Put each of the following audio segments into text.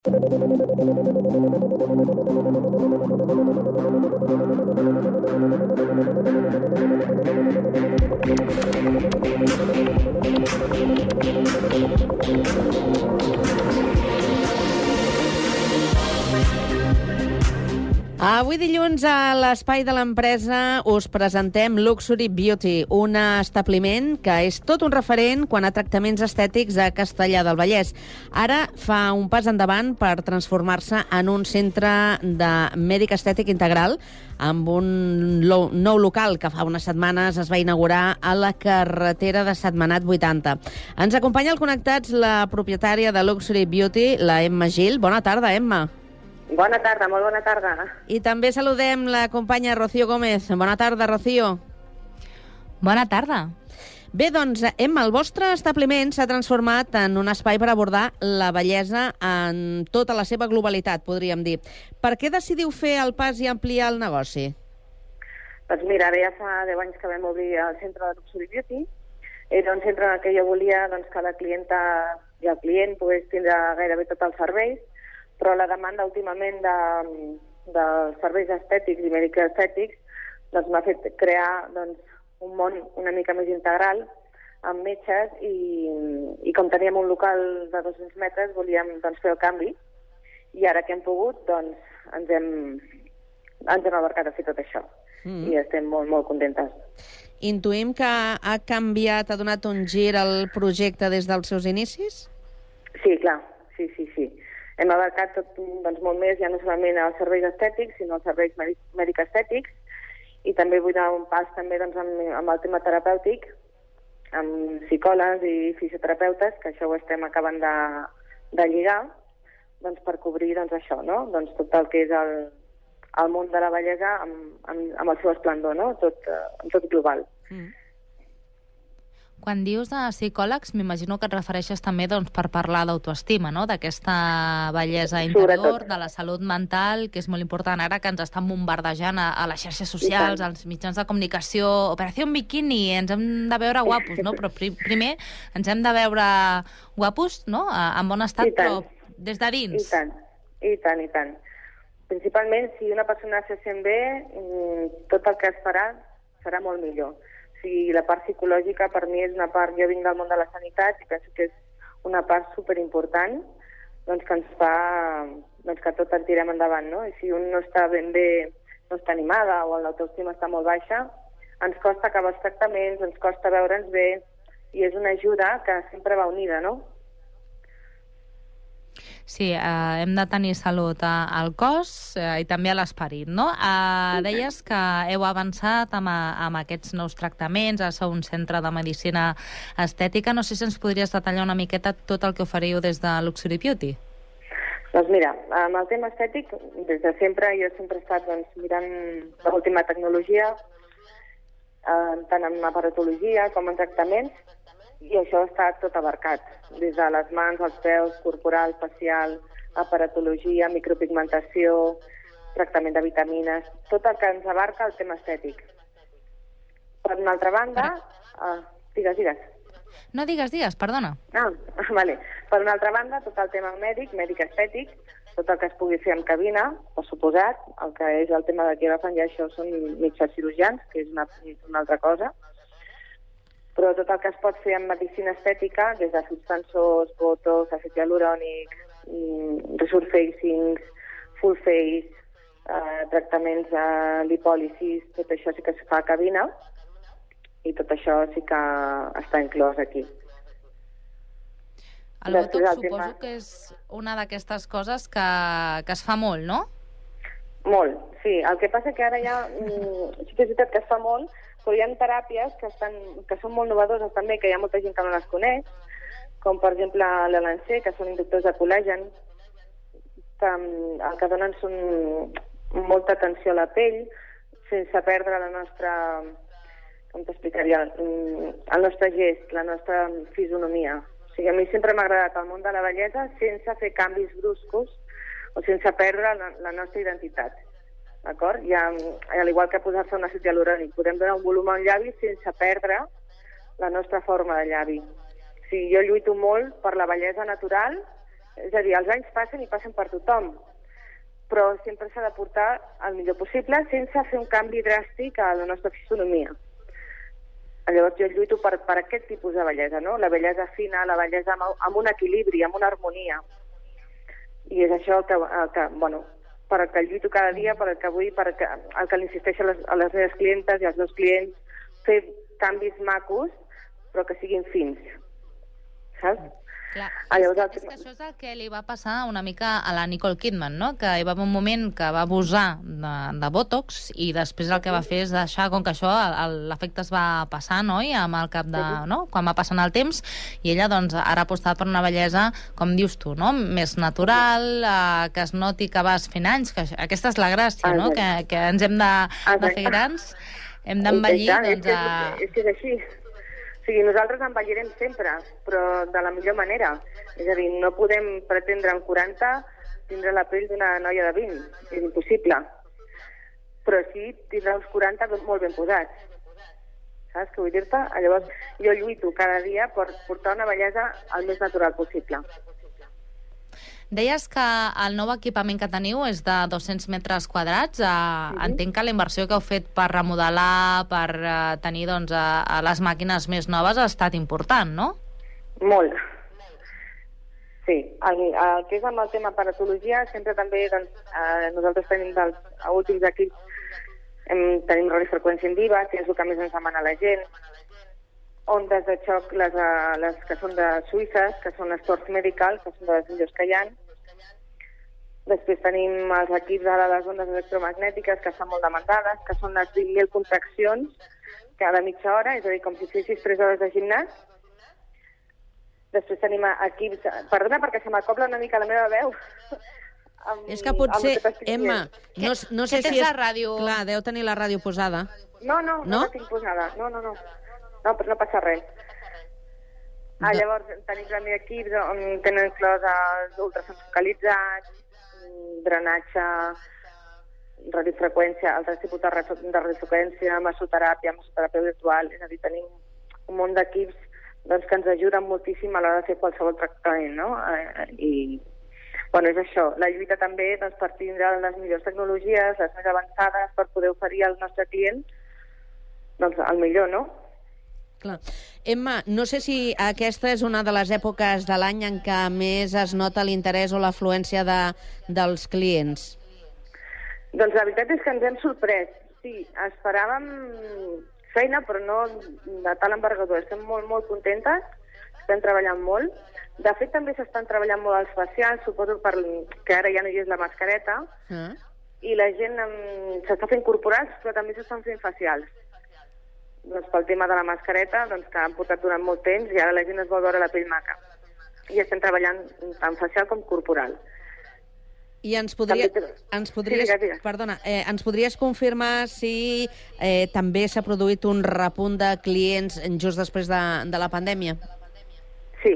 Avui dilluns a l'Espai de l'Empresa us presentem Luxury Beauty, un establiment que és tot un referent quant a tractaments estètics a Castellar del Vallès. Ara fa un pas endavant per transformar-se en un centre de mèdic estètic integral amb un nou local que fa unes setmanes es va inaugurar a la carretera de Sentmenat 80. Ens acompanya al Connectats la propietària de Luxury Beauty, la Emma Gil. Bona tarda, Emma. Bona tarda, molt bona tarda. I també saludem la companya Rocío Gómez. Bona tarda, Rocío. Bona tarda. Bé, doncs, Emma, el vostre establiment s'ha transformat en un espai per abordar la bellesa en tota la seva globalitat, podríem dir. Per què decidiu fer el pas i ampliar el negoci? Doncs mira, ara ja fa 10 anys que vam obrir el centre de Luxury Beauty. Era un centre en què jo volia que la clienta i el client pogués tindre gairebé tots els serveis, però la demanda últimament dels serveis estètics i mèdics estètics m'ha fet crear un món una mica més integral amb metges i com teníem un local de 200 metres volíem fer el canvi i ara que hem pogut ens hem abarcat a fer tot això i estem molt, molt contentes. Intuïm que ha canviat, ha donat un gir al projecte des dels seus inicis? Sí, clar, sí. Hem abarcat tot, molt més, ja no solament els serveis estètics, sinó els serveis mèdics estètics, i també vull dar un pas també, amb el tema terapèutic, amb psicòlegs i fisioterapeutes, que això ho estem acabant de lligar, per cobrir això, no? Tot el que és el món de la bellesa amb el seu esplendor, no? Tot global. Quan dius de psicòlegs, m'imagino que et refereixes també per parlar d'autoestima, no? D'aquesta bellesa interior, de la salut mental, que és molt important ara que ens estan bombardejant a les xarxes socials, als mitjans de comunicació, Operació Bikini, ens hem de veure guapos, no? Però primer ens hem de veure guapos, no? En bon estat, però des de dins. I tant. Principalment, si una persona se sent bé, tot el que es farà serà molt millor. La part psicològica per mi és una part... Jo vinc del món de la sanitat i penso que és una part superimportant que ens fa que tot en tirem endavant, no? I si un no està ben bé, no està animada o l'autoestima està molt baixa, ens costa acabar els tractaments, ens costa veure'ns bé i és una ajuda que sempre va unida, no? Sí, hem de tenir salut al cos i també a l'esperit, no? Deies que heu avançat amb aquests nous tractaments, sou un centre de medicina estètica. No sé si ens podries detallar una miqueta tot el que oferiu des de Luxury Beauty. Doncs mira, amb el tema estètic, des de sempre, jo sempre he estat mirant l'última tecnologia, tant en aparatologia com en tractaments, i això està tot abarcat, des de les mans, els peus, corporal, facial, aparatologia, micropigmentació, tractament de vitamines, tot el que ens abarca el tema estètic. Per una altra banda... Digues. No, digues, perdona. Vale. Per una altra banda, tot el tema mèdic estètic, tot el que es pugui fer en cabina, per suposat, el que és el tema de quiròfan, ja això són metges cirurgians, que és una altra cosa, però tot el que es pot fer en medicina estètica, des de substansors, botox, àcid hialurònic, resurfacings, full face, tractaments de lipòlisis, tot això sí que es fa a cabina i tot això sí que està inclòs aquí. El botox suposo que és una d'aquestes coses que es fa molt, no? Molt, sí. El que passa que ara ja sí que és veritat que es fa molt, però hi ha teràpies que són molt novedoses també, que hi ha molta gent que no les coneix, com per exemple l'Elancé, que són inductors de col·làgen, que el que donen són molta atenció a la pell, sense perdre la nostra, com t'explicaria, el nostre gest, la nostra fisonomia. O sigui, a mi sempre m'ha agradat el món de la bellesa sense fer canvis bruscos o sense perdre la nostra identitat. D'acord? Al igual que posar-se un àcid hialurònic, podem donar un volum al llavi sense perdre la nostra forma de llavi. O sigui, jo lluito molt per la bellesa natural És a dir, els anys passen i passen per tothom, però sempre s'ha de portar el millor possible sense fer un canvi dràstic a la nostra fisonomia. Llavors jo lluito per aquest tipus de bellesa, no? La bellesa fina, la bellesa amb un equilibri, amb una harmonia. I és això per el que lluito cada dia, per el que vull, el que l'insisteixo a les meves clientes i als meus clients, fer canvis macos, però que siguin fins. Saps? Clar, és que això és el que li va passar una mica a la Nicole Kidman, no? Que hi va haver un moment que va abusar de Botox i després el que va fer és deixar, com que això, l'efecte es va passar, no? I amb el cap de... no? Quan va passant el temps, i ella, doncs, ara ha apostat per una bellesa, com dius tu, no? Més natural, que es noti que vas fent anys, que aquesta és la gràcia, no? Que ens hem de fer grans, hem d'envellir, doncs... És que és així. O sigui, nosaltres envellirem sempre, però de la millor manera. És a dir, no podem pretendre amb 40 tindre la pell d'una noia de 20. És impossible. Però sí tindre uns 40 molt ben posats. Saps què vull dir-te? Llavors, jo lluito cada dia per portar una bellesa el més natural possible. Deies que el nou equipament que teniu és de 200 metres quadrats. Entenc que la inversió que heu fet per remodelar, per tenir doncs, les màquines més noves ha estat important, no? Molt. Sí. El que és amb el tema paratologia, sempre també nosaltres tenim dels últims equips, tenim radiofreqüència en viva, que és el que més ens demana la gent, ondes de xoc, les que són de suïsses, que són les Torch Medical, que són de les millors que hi ha. Després tenim els equips de les ondes electromagnètiques, que estan molt demandades, que són les 20.000 contraccions cada mitja hora, és a dir, com si fessis 3 hores de gimnàs. Després tenim equips... Perdona, perquè se m'acobla una mica la meva veu. És que potser, Emma, no sé si és... la ràdio? Clar, deu tenir la ràdio posada. No la tinc posada. No, però no passa res. Llavors tenim també equips on tenen inclòs els ultrasons focalitzats, drenatge, radiofreqüència, altres tipus de radiofreqüència, masoteràpia virtual, és a dir, tenim un munt d'equips que ens ajuden moltíssim a l'hora de fer qualsevol tractament, no? I, és això, la lluita també per tindre les millors tecnologies, les més avançades, per poder oferir al nostre client el millor, no? Clar. Emma, no sé si aquesta és una de les èpoques de l'any en què més es nota l'interès o l'afluència dels clients. Doncs la veritat és que ens hem sorprès. Sí, esperàvem feina, però no de tal envergadura. Estem molt, molt contentes, estem treballant molt. De fet, també s'estan treballant molt els facials, suposo que ara ja no hi és la mascareta, i la gent s'està fent corporals, però també s'estan fent facials. Pel tema de la mascareta, que han portat durant molt temps, i ara la gent es vol veure la pell maca. I estem treballant tant facial com corporal. I ens podries confirmar si també s'ha produït un repunt de clients just després de la pandèmia? Sí.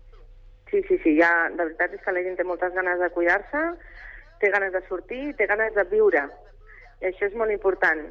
La veritat és que la gent té moltes ganes de cuidar-se, té ganes de sortir i té ganes de viure. I això és molt important.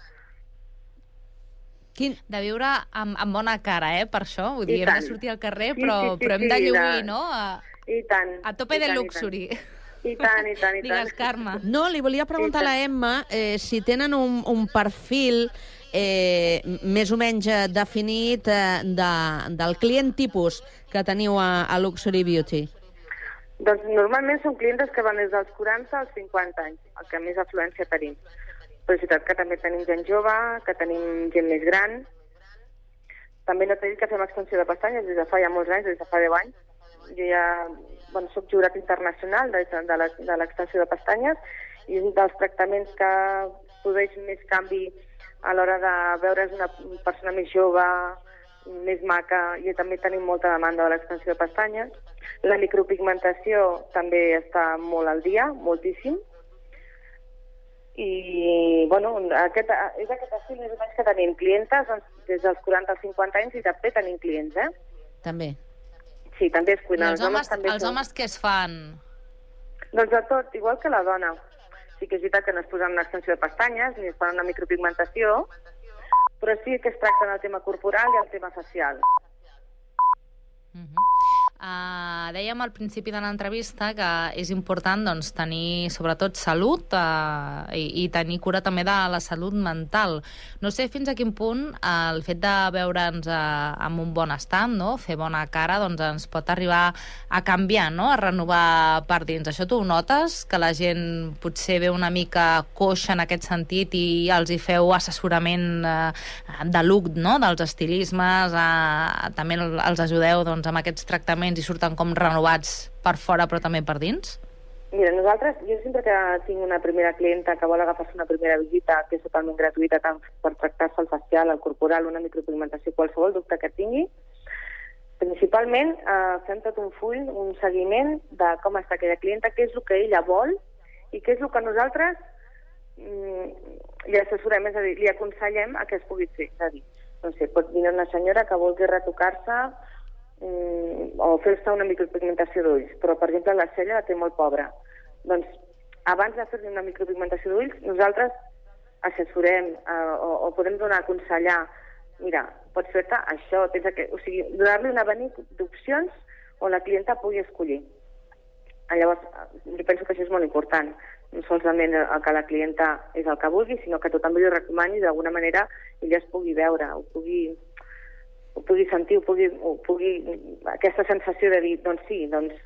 De viure amb bona cara, per això. Vull dir, hem de sortir al carrer, però hem de lluir, no? I tant. A tope de luxury. I tant. Digues, Carme. No, li volia preguntar a la Emma si tenen un perfil més o menys definit del client tipus que teniu a Luxury Beauty. Doncs normalment són clientes que van des dels 40 als 50 anys, el que més afluència tenim. Però és veritat que també tenim gent jove, que tenim gent més gran. També no t'he dit que fem extensió de pestanyes des de fa ja molts anys, des de fa 10 anys. Jo ja soc jurat internacional de l'extensió de pestanyes i un dels tractaments que produeix més canvi a l'hora de veure's una persona més jove, més maca, i també tenim molta demanda de l'extensió de pestanyes. La micropigmentació també està molt al dia, moltíssim. I, és aquest estil més o menys que tenim clientes des dels 40 als 50 anys i també tenim clients, També. Sí, també es cuiden. Els homes què es fan? Doncs de tot, igual que la dona. Sí que és veritat que no es posen una extensió de pestanyes ni es fan una micropigmentació, però sí que es tracten el tema corporal i el tema facial. Dèiem al principi de l'entrevista que és important doncs, tenir sobretot salut i tenir cura també de la salut mental. No sé fins a quin punt el fet de veure'ns amb un bon estat, no? Fer bona cara, doncs ens pot arribar a canviar, no? A renovar per dins. Això tu ho notes? Que la gent potser ve una mica coixa en aquest sentit i els hi feu assessorament de look, no? Dels estilismes, també els ajudeu doncs, amb aquests tractaments i surten com renovats per fora però també per dins? Mira, jo sempre que tinc una primera clienta que vol agafar-se una primera visita, que és totalment gratuïta, tant per tractar-se el facial, el corporal, una micropigmentació, qualsevol dubte que tingui, principalment fem tot un full, un seguiment de com està aquella clienta, què és el que ella vol i què és el que nosaltres li assessorem, és a dir, li aconsellem a que es pugui fer. És a dir, no sé, pot venir una senyora que vulgui retocar-se o fer-se una micropigmentació d'ulls, però per exemple la cella la té molt pobra. Doncs abans de fer-li una micropigmentació d'ulls nosaltres assessorem o podem aconsellar, mira, pots fer-te això, o sigui, donar-li un abanic d'opcions on la clienta pugui escollir. Llavors, jo penso que això és molt important, no solament el que la clienta és el que vulgui, sinó que tu també li recomanis d'alguna manera ella es pugui veure, ho pugui sentir, aquesta sensació de dir, doncs sí,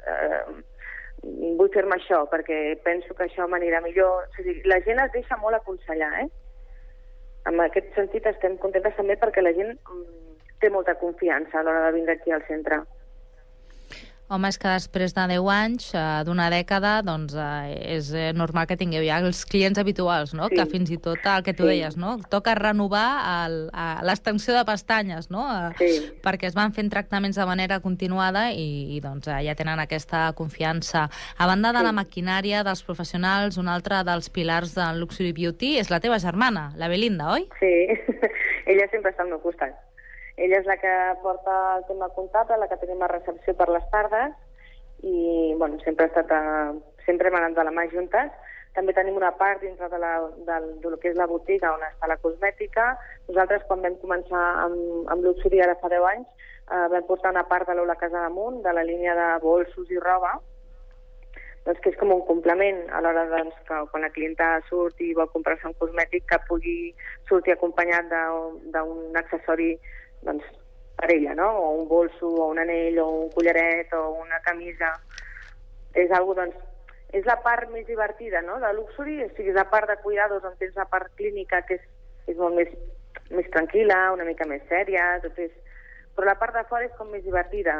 vull fer-me això, perquè penso que això m'anirà millor. O sigui, la gent es deixa molt aconsellar, En aquest sentit estem contentes també perquè la gent té molta confiança a l'hora de vindre aquí al centre. Home, és que després de 10 anys, d'una dècada, doncs és normal que tingueu ja els clients habituals, no? Sí. Que fins i tot el que tu deies, no? Toca renovar l'extensió de pestanyes, no? Sí. Perquè es van fent tractaments de manera continuada i doncs ja tenen aquesta confiança. A banda de la maquinària, dels professionals, un altre dels pilars del Luxury Beauty és la teva germana, la Belinda, oi? Sí, ella sempre està al meu costat. Ella és la que porta el tema comptable, la que tenim a recepció per les tardes i, bueno, sempre hem anat de la mà juntes. També tenim una part dintre del que és la botiga on està la cosmètica. Nosaltres, quan vam començar amb Luxury ara fa 10 anys, vam portar una part de l'Aula Casa Damunt, de la línia de bolsos i roba, doncs que és com un complement a l'hora que quan la clienta surt i vol comprar-se un cosmètic que pugui sortir acompanyat d'un accessori doncs, per ella, no? O un bolso, o un anell, o un collaret, o una camisa. És la part més divertida, no?, de Luxury, o sigui, és la part de cuidados on tens la part clínica que és molt més tranquil·la, una mica més sèria, però la part de fora és com més divertida,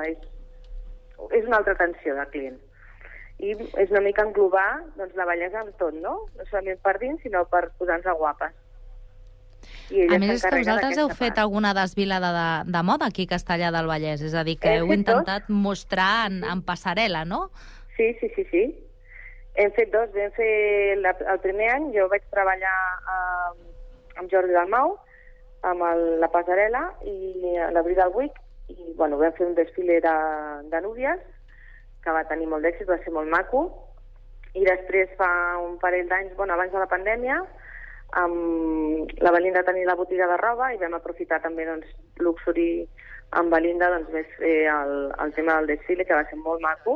és una altra atenció del client. I és una mica englobar doncs, la bellesa en tot, no? No solament per dins, sinó per posar-nos guapes. A més, és que vosaltres heu fet alguna desfilada de moda aquí a Castellar del Vallès, és a dir, que heu intentat mostrar en passarel·la, no? Sí. Hem fet dos. Vam fer el primer any, jo vaig treballar amb Jordi Dalmau, amb la passarel·la i l'Abril del Week, i bueno, vam fer un desfile de núvies, que va tenir molt d'èxit, va ser molt maco, i després fa un parell d'anys, abans de la pandèmia, la Belinda tenia la botiga de roba i vam aprofitar també Luxury amb Belinda vam fer el tema del desfile, que va ser molt maco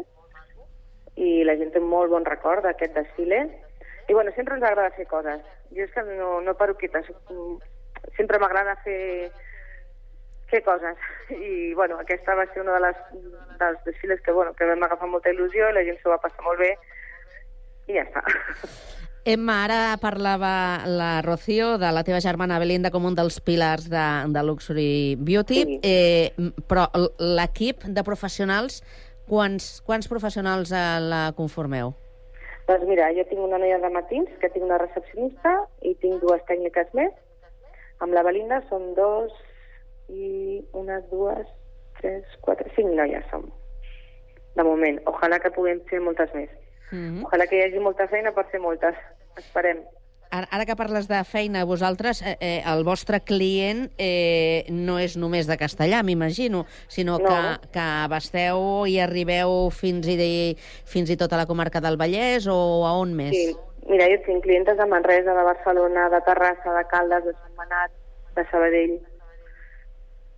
i la gent té molt bon record d'aquest desfile i sempre ens agrada fer coses. Jo és que no paro quieta, sempre m'agrada fer coses i aquesta va ser una dels desfiles que vam agafar molta il·lusió i la gent s'ho va passar molt bé i ja està. Emma, ara parlava la Rocío de la teva germana Belinda com un dels pilars de Luxury Beauty, però l'equip de professionals, quants professionals la conformeu? Doncs mira, jo tinc una noia de matins, que tinc una recepcionista, i tinc 2 tècniques més. Amb la Belinda són 2 i 1, 2, 3, 4, 5 noies som. De moment. Ojalà que puguem fer moltes més. Ojalà que hi hagi molta feina per fer moltes. Esperem. Ara que parles de feina, vosaltres, el vostre client no és només de Castellar, m'imagino, sinó que abasteu i arribeu fins i tot a la comarca del Vallès o a on més? Sí, mira, jo tinc clientes de Manresa, de Barcelona, de Terrassa, de Caldes, de Sant Manat, de Sabadell.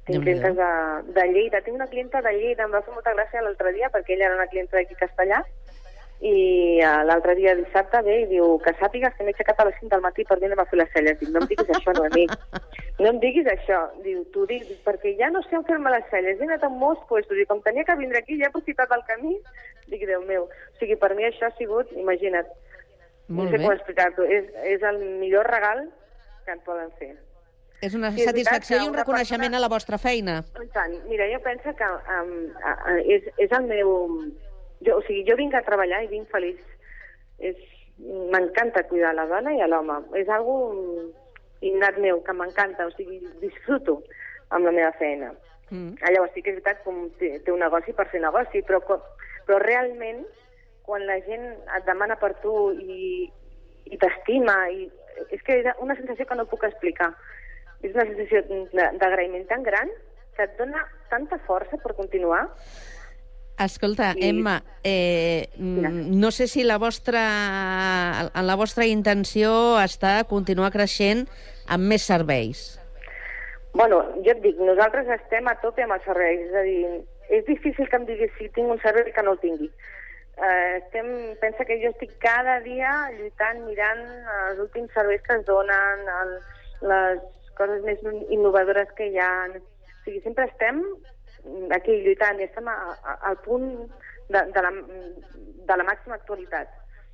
Tinc clientes de Lleida. Tinc una clienta de Lleida, em va fer molta gràcia l'altre dia, perquè ella era una clienta d'aquí castellà, i l'altre dia, dissabte, ve i diu que sàpigues que m'he aixecat a les 5 del matí per vindre a fer les celles. Dic, no em diguis això, Noemí. No em diguis això. Diu, t'ho dic, perquè ja no sé on fer-me les celles. He anat a molts puestos i com tenia que vindre aquí ja he aprofitat el camí. Dic, Déu meu. O sigui, per mi això ha sigut, imagina't, no sé com explicar-t'ho, és el millor regal que en poden fer. És una satisfacció i un reconeixement a la vostra feina. Tant. Mira, jo penso que és el meu... O sigui, jo vinc a treballar i vinc feliç. M'encanta cuidar la dona i a l'home. És algo innat meu, que m'encanta. O sigui, disfruto amb la meva feina. Llavors sí que és veritat com té un negoci per fer negoci, però realment, quan la gent et demana per tu i t'estima, és que és una sensació que no puc explicar. És una sensació d'agraïment tan gran que et dona tanta força per continuar. Escolta, Emma, no sé si la vostra intenció està continuar creixent amb més serveis. Bueno, jo et dic, nosaltres estem a tope amb els serveis. És a dir, és difícil que em diguis si tinc un servei que no el tingui. Pensa que jo estic cada dia lluitant, mirant els últims serveis que es donen, les coses més innovadores que hi ha. O sigui, sempre estem aquí lluitant i estem al punt de la màxima actualitat.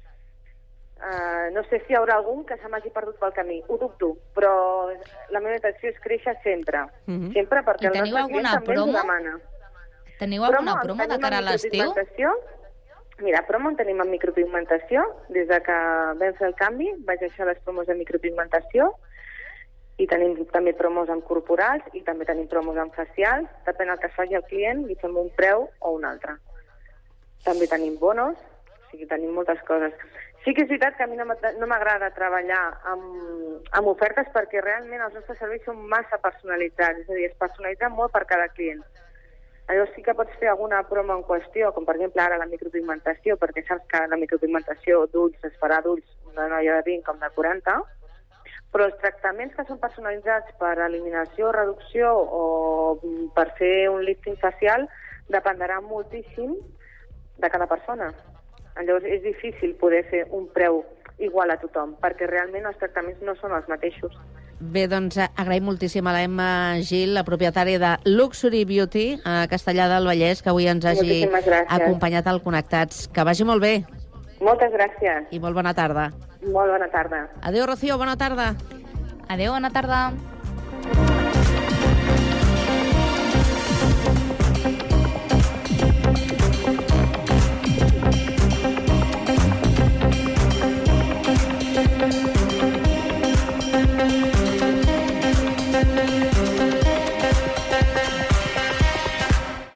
No sé si hi haurà algun que se m'hagi perdut pel camí, ho dubto, però la meva intenció és créixer sempre. Sempre, perquè el nostre client també ens ho demana. Teniu alguna promo de cara a l'estiu? Mira, promo en tenim en micropigmentació. Des de que vam fer el canvi vaig deixar les promos de micropigmentació, i tenim també promos en corporals i també tenim promos en facials. Depèn del que es faci el client, li fem un preu o un altre. També tenim bonos, o sigui, tenim moltes coses. Sí que és veritat que a mi no m'agrada treballar amb ofertes perquè realment els nostres serveis són massa personalitzats, és a dir, es personalitzen molt per cada client. Llavors sí que pots fer alguna promo en qüestió, com per exemple ara la micropigmentació, perquè saps que la micropigmentació d'ulls es farà d'ulls una noia de 20 com de 40, però els tractaments que són personalitzats per eliminació, reducció o per fer un lifting facial dependrà moltíssim de cada persona. Llavors és difícil poder fer un preu igual a tothom, perquè realment els tractaments no són els mateixos. Bé, doncs agraïm moltíssim a l'Emma Gil, la propietària de Luxury Beauty a Castellar del Vallès, que avui ens hagi acompanyat al Connectats. Que vagi molt bé. Moltes gràcies. I molt bona tarda. Molt bona tarda. Adéu, Rocío, bona tarda. Adéu, bona tarda.